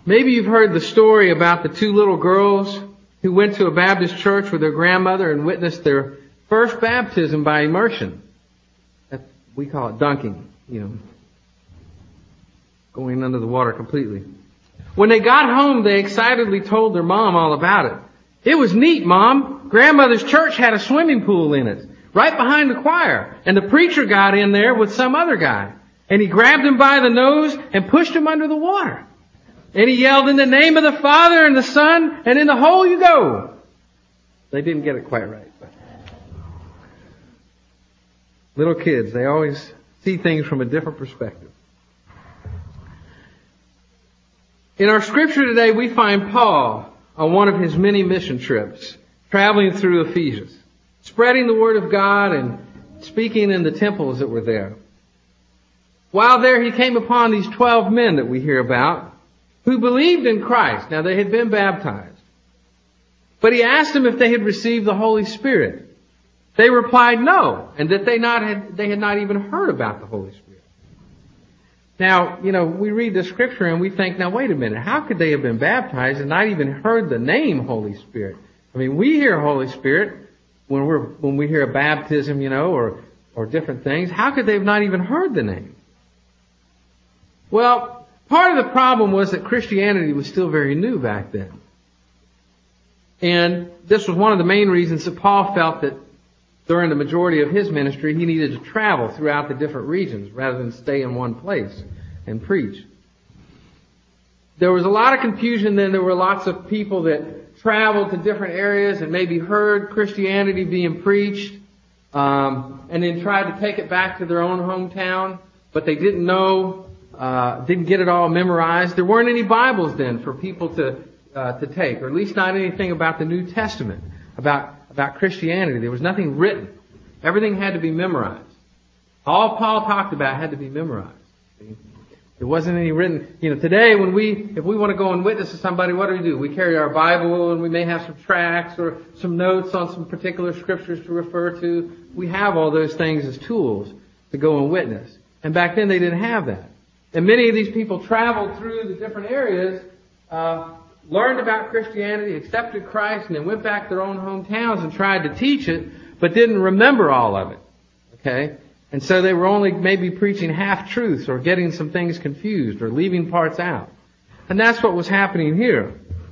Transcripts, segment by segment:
Maybe you've heard the story about the two little girls who went to a Baptist church with their grandmother and witnessed their first baptism by immersion. We call it dunking, going under the water completely. When they got home, they excitedly told their mom all about it. It was neat, Mom. Grandmother's church had a swimming pool in it, right behind the choir. And the preacher got in there with some other guy. And he grabbed him by the nose and pushed him under the water. And he yelled, "In the name of the Father and the Son, and in the hole you go." They didn't get it quite right. But little kids, they always see things from a different perspective. In our scripture today, we find Paul on one of his many mission trips, traveling through Ephesus, spreading the word of God and speaking in the temples that were there. While there, he came upon these 12 men that we hear about who believed in Christ. Now, they had been baptized. But he asked them if they had received the Holy Spirit. They replied no, and that they had not even heard about the Holy Spirit. Now, we read the scripture and we think, now wait a minute, how could they have been baptized and not even heard the name Holy Spirit? I mean, we hear Holy Spirit when we hear a baptism, or different things. How could they have not even heard the name? Well, part of the problem was that Christianity was still very new back then. And this was one of the main reasons that Paul felt that during the majority of his ministry, he needed to travel throughout the different regions rather than stay in one place and preach. There was a lot of confusion then. There were lots of people that traveled to different areas and maybe heard Christianity being preached, and then tried to take it back to their own hometown, but they didn't get it all memorized. There weren't any Bibles then for people to take, or at least not anything about the New Testament, about Christianity. There was nothing written. Everything had to be memorized. All Paul talked about had to be memorized. There wasn't any written. Today if we want to go and witness to somebody, what do? We carry our Bible and we may have some tracts or some notes on some particular scriptures to refer to. We have all those things as tools to go and witness. And back then they didn't have that. And many of these people traveled through the different areas, learned about Christianity, accepted Christ, and then went back to their own hometowns and tried to teach it, but didn't remember all of it. Okay? And so they were only maybe preaching half-truths or getting some things confused or leaving parts out. And that's what was happening here.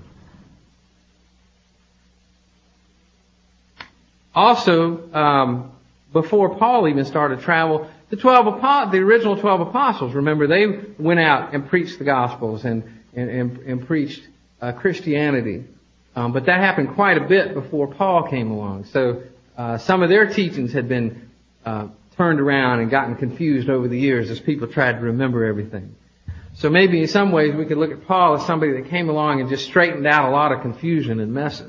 Also, before Paul even started travel, the original 12 apostles, remember, they went out and preached the Gospels and preached Christianity. But that happened quite a bit before Paul came along. So some of their teachings had been turned around and gotten confused over the years as people tried to remember everything. So maybe in some ways we could look at Paul as somebody that came along and just straightened out a lot of confusion and messes.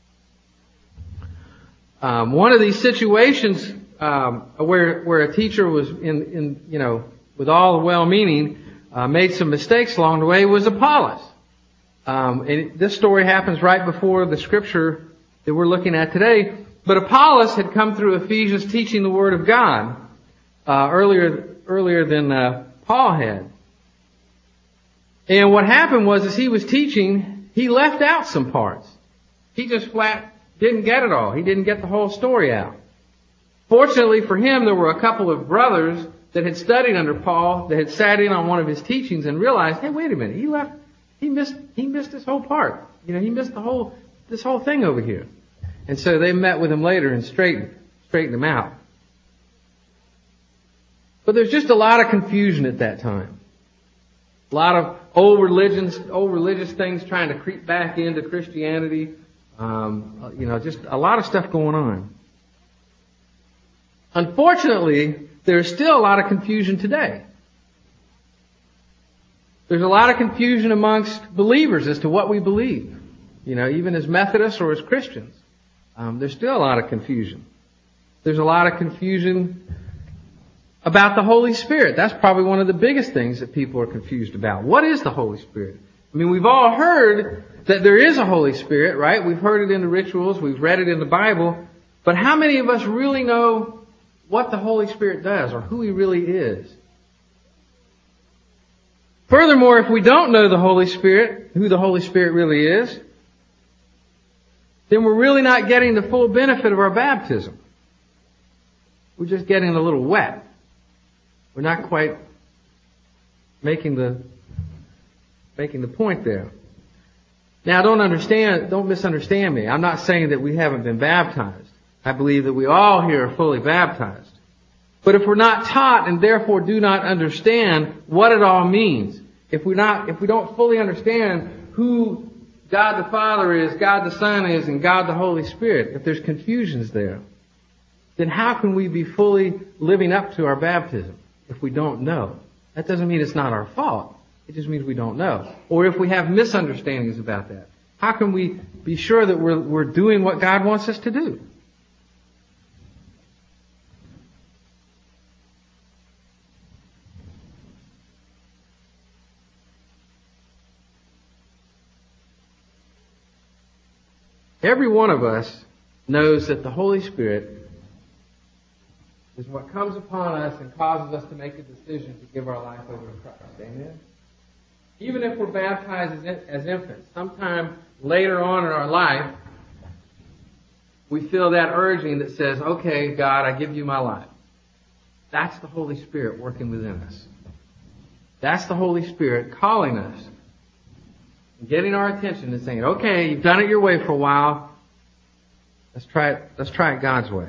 One of these situations where a teacher was with all the well-meaning made some mistakes along the way was Apollos. And this story happens right before the scripture that we're looking at today. But Apollos had come through Ephesians teaching the Word of God earlier than Paul had. And what happened was, as he was teaching, he left out some parts. He just flat didn't get it all. He didn't get the whole story out. Fortunately for him, there were a couple of brothers that had studied under Paul that had sat in on one of his teachings and realized, hey, wait a minute, he missed this whole part. He missed this whole thing over here. And so they met with him later and straightened him out. But there's just a lot of confusion at that time. A lot of old religious things trying to creep back into Christianity. Just a lot of stuff going on. Unfortunately, there's still a lot of confusion today. There's a lot of confusion amongst believers as to what we believe. Even as Methodists or as Christians. There's still a lot of confusion. There's a lot of confusion about the Holy Spirit. That's probably one of the biggest things that people are confused about. What is the Holy Spirit? I mean, we've all heard that there is a Holy Spirit, right? We've heard it in the rituals. We've read it in the Bible. But how many of us really know what the Holy Spirit does or who He really is? Furthermore, if we don't know the Holy Spirit, who the Holy Spirit really is, then we're really not getting the full benefit of our baptism. We're just getting a little wet. We're not quite making the point there. Now, don't misunderstand me. I'm not saying that we haven't been baptized. I believe that we all here are fully baptized. But if we're not taught and therefore do not understand what it all means, if we don't fully understand who God the Father is, God the Son is, and God the Holy Spirit, if there's confusions there, then how can we be fully living up to our baptism if we don't know? That doesn't mean it's not our fault. It just means we don't know. Or if we have misunderstandings about that, how can we be sure that we're doing what God wants us to do? Every one of us knows that the Holy Spirit is what comes upon us and causes us to make a decision to give our life over to Christ. Amen? Even if we're baptized as infants, sometime later on in our life, we feel that urging that says, okay, God, I give you my life. That's the Holy Spirit working within us. That's the Holy Spirit calling us, getting our attention and saying, okay, you've done it your way for a while. Let's try it God's way.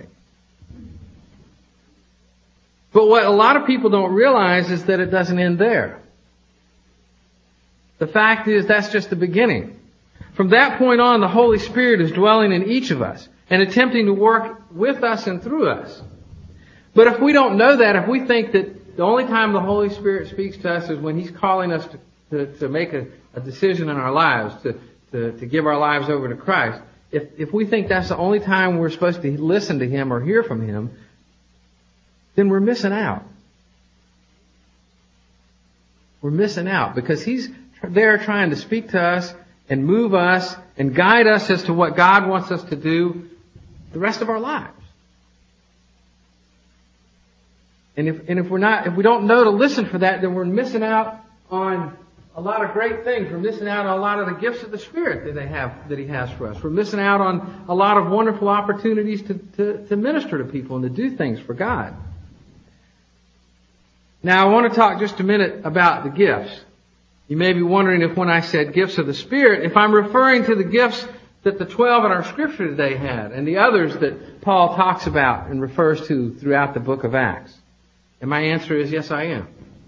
But what a lot of people don't realize is that it doesn't end there. The fact is, that's just the beginning. From that point on, the Holy Spirit is dwelling in each of us and attempting to work with us and through us. But if we don't know that, if we think that the only time the Holy Spirit speaks to us is when He's calling us to make a decision in our lives, to give our lives over to Christ, if we think that's the only time we're supposed to listen to Him or hear from Him, then we're missing out. We're missing out because He's there trying to speak to us and move us and guide us as to what God wants us to do the rest of our lives. And if we don't know to listen for that, then we're missing out on a lot of great things. We're missing out on a lot of the gifts of the Spirit that He has for us. We're missing out on a lot of wonderful opportunities to minister to people and to do things for God. Now, I want to talk just a minute about the gifts. You may be wondering if when I said gifts of the Spirit, if I'm referring to the gifts that the 12 in our scripture today had and the others that Paul talks about and refers to throughout the book of Acts. And my answer is yes, I am.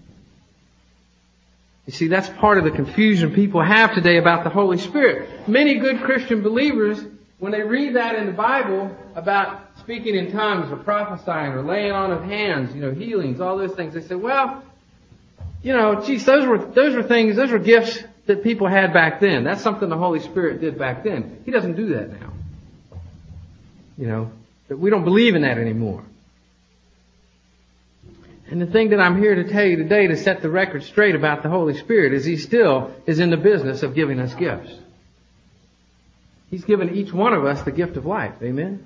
You see, that's part of the confusion people have today about the Holy Spirit. Many good Christian believers, when they read that in the Bible about speaking in tongues or prophesying or laying on of hands, healings, all those things, they say, well, those were gifts that people had back then. That's something the Holy Spirit did back then. He doesn't do that now. We don't believe in that anymore. And the thing that I'm here to tell you today to set the record straight about the Holy Spirit is He still is in the business of giving us gifts. He's given each one of us the gift of life. Amen?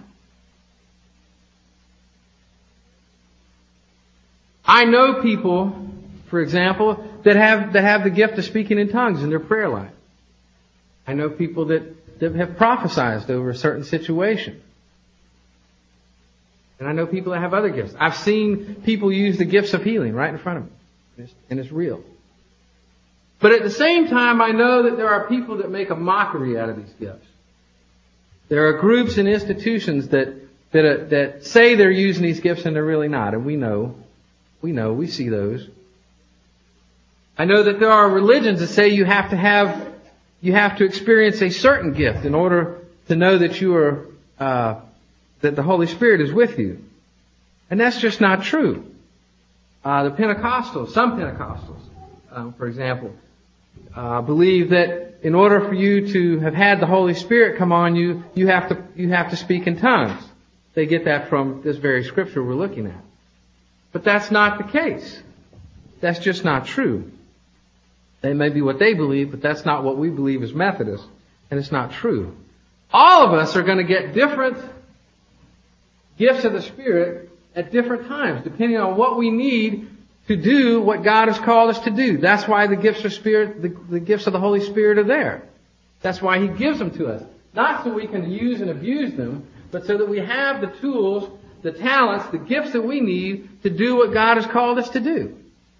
I know people, for example, that have the gift of speaking in tongues in their prayer life. I know people that have prophesied over a certain situation. And I know people that have other gifts. I've seen people use the gifts of healing right in front of me. And it's real. But at the same time, I know that there are people that make a mockery out of these gifts. There are groups and institutions that say they're using these gifts and they're really not. And we see those. I know that there are religions that say you have to experience a certain gift in order to know that that the Holy Spirit is with you. And that's just not true. Some Pentecostals, for example, believe that in order for you to have had the Holy Spirit come on you, you have to speak in tongues. They get that from this very scripture we're looking at. But that's not the case. That's just not true. They may be what they believe, but that's not what we believe as Methodists, and it's not true. All of us are going to get different gifts of the Spirit at different times, depending on what we need to do what God has called us to do. That's why the gifts the gifts of the Holy Spirit are there. That's why He gives them to us. Not so we can use and abuse them, but so that we have the tools, the talents, the gifts that we need to do what God has called us to do.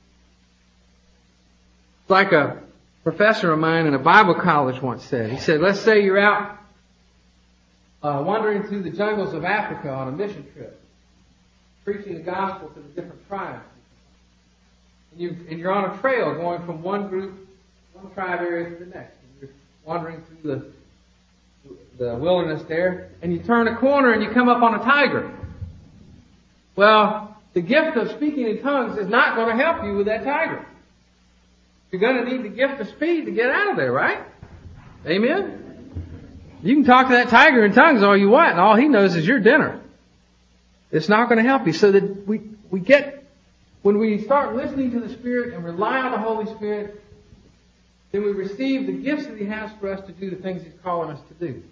Like a professor of mine in a Bible college once said. He said, let's say you're out wandering through the jungles of Africa on a mission trip, preaching the gospel to the different tribes. And you're on a trail going from one tribe area to the next. And you're wandering through the wilderness there, and you turn a corner and you come up on a tiger. Well, the gift of speaking in tongues is not going to help you with that tiger. You're going to need the gift of speed to get out of there, right? Amen? You can talk to that tiger in tongues all you want, and all he knows is your dinner. It's not going to help you. So that when we start listening to the Spirit and rely on the Holy Spirit, then we receive the gifts that He has for us to do the things He's calling us to do.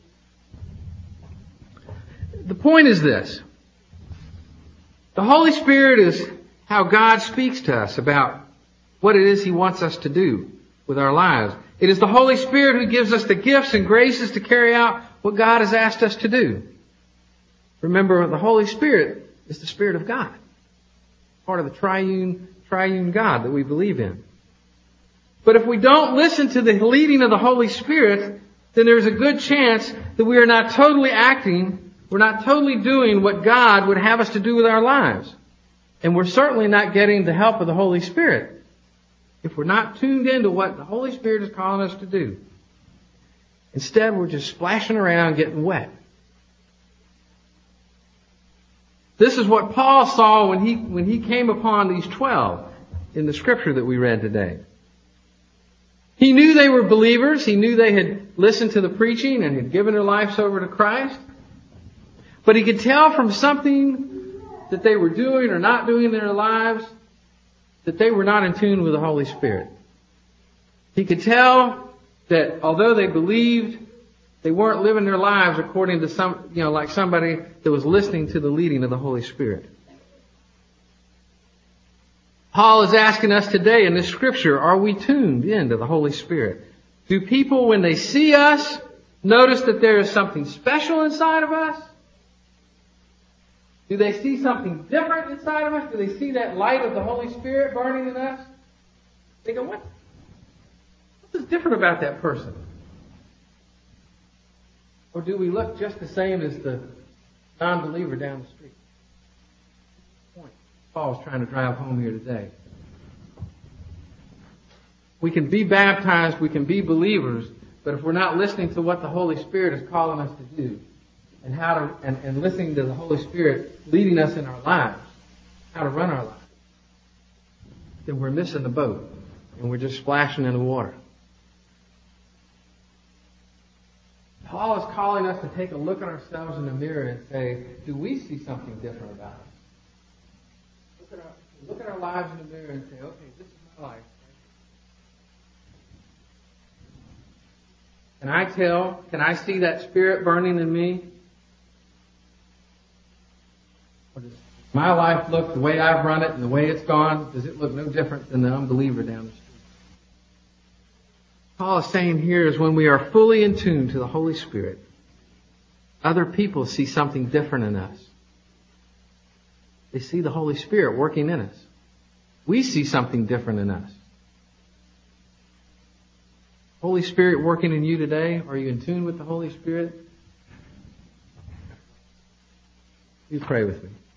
The point is this. The Holy Spirit is how God speaks to us about what it is He wants us to do with our lives. It is the Holy Spirit who gives us the gifts and graces to carry out what God has asked us to do. Remember, the Holy Spirit is the Spirit of God. Part of the triune God that we believe in. But if we don't listen to the leading of the Holy Spirit, then there's a good chance that we are not totally we're not totally doing what God would have us to do with our lives. And we're certainly not getting the help of the Holy Spirit if we're not tuned into what the Holy Spirit is calling us to do. Instead, we're just splashing around getting wet. This is what Paul saw when he came upon these 12 in the scripture that we read today. He knew they were believers. He knew they had listened to the preaching and had given their lives over to Christ. But he could tell from something that they were doing or not doing in their lives that they were not in tune with the Holy Spirit. He could tell that although they believed, they weren't living their lives according to like somebody that was listening to the leading of the Holy Spirit. Paul is asking us today in this scripture, are we tuned into the Holy Spirit? Do people, when they see us, notice that there is something special inside of us? Do they see something different inside of us? Do they see that light of the Holy Spirit burning in us? They go, what is different about that person? Or do we look just the same as the non-believer down the street? Point Paul's trying to drive home here today. We can be baptized, we can be believers, but if we're not listening to what the Holy Spirit is calling us to do, and listening to the Holy Spirit leading us in our lives, how to run our lives, then we're missing the boat and we're just splashing in the water. Paul is calling us to take a look at ourselves in the mirror and say, do we see something different about us? Look at our lives in the mirror and say, okay, this is my life. Can I see that Spirit burning in me? Or does my life look, the way I've run it and the way it's gone, does it look no different than the unbeliever down the street? Paul is saying here is when we are fully in tune to the Holy Spirit, other people see something different in us. They see the Holy Spirit working in us. We see something different in us. Holy Spirit working in you today? Are you in tune with the Holy Spirit? You pray with me.